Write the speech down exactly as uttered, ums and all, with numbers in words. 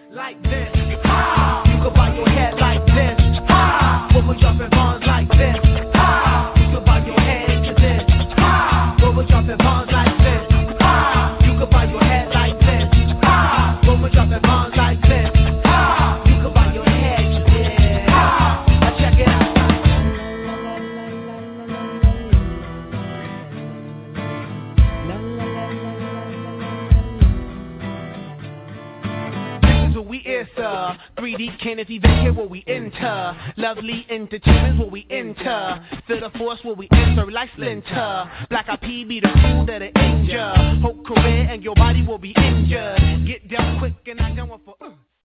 like this. Ha! You could bow your head like this. Ha! What we're dropping bombs like this. Ha! You could bow your head to this. Ha! What we're dropping bombs like this. Ha! You could bow your head like this. Ha! What we're dropping bombs like this. Ha! You could bow your head to this. Ha! Now check it out. What we is, uh, three D cannons even here what we enter. Lovely entertainment's what we enter. Feel the force what we enter like Splinter. Black Eyed Peas be the crew that'll injure. Whole career and your body will be injured. Get down quick and I done one for uh.